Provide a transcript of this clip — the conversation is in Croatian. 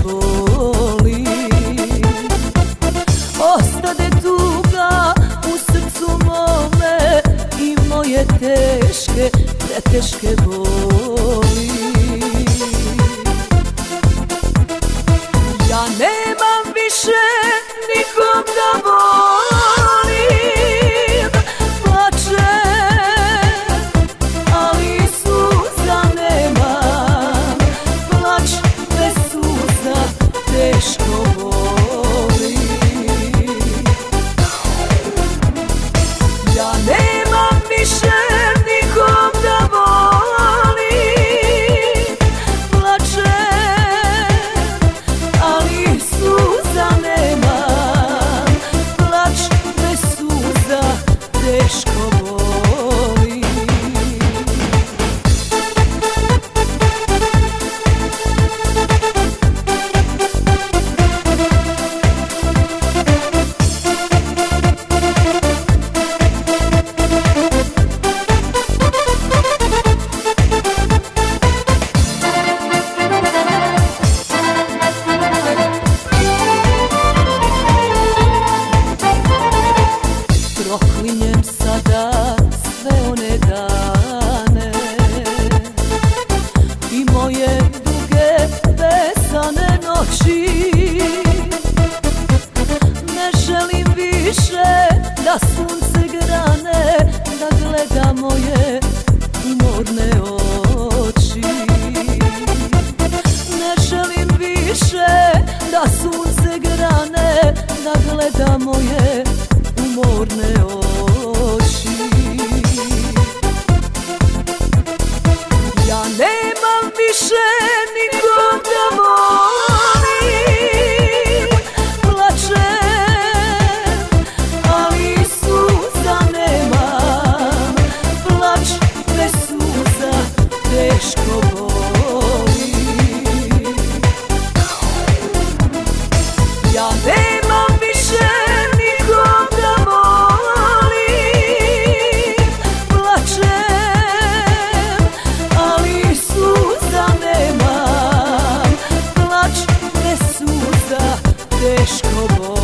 boli. Ostade tuga u srcu mome i moje teške, preteške boli. Ja nemam više nikom da volim, plačem, ali suza nemam. Plač bez suza teško boli. Ja nemam više nikom da volim, plačem, ali suza nemam. Plač bez suza teško boli. Proklinjem sada sve one dane i moje duge besane noći. Ne želim više da sunce grane, da gleda moje umorne oči. Ne želim više da sunce grane, da gleda moje umorne oči. Ja nemam više nikom da volim, plačem, ali suza nemam. Plač bez suza teško boli. Ja nemam više nikom da volim, plačem, ali suza nemam. Plač bez suza teško boli.